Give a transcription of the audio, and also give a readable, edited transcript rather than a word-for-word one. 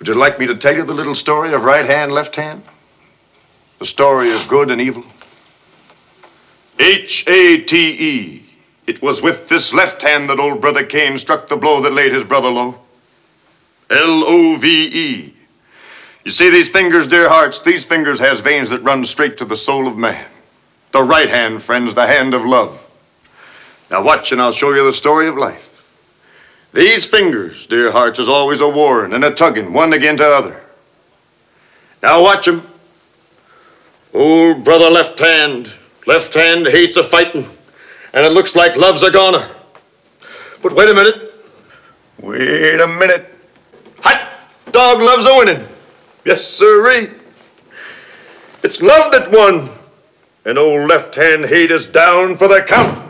Would you like me to tell you the little story of right hand, left hand? The story of good and evil? H-A-T-E. It was with this left hand that old brother Cain struck the blow that laid his brother low. L-O-V-E. You see these fingers, dear hearts? These fingers has veins that run straight to the soul of man. The right hand, friends, the hand of love. Now watch and I'll show you the story of life. These fingers, dear hearts, is always a warring and a tugging, one against the other. Now watch 'em. Old brother left hand hates a fighting, and it looks like love's a goner. But wait a minute. Wait a minute. Hot dog loves a winning. Yes, sirree. It's love that won. And old left hand hate is down for the count.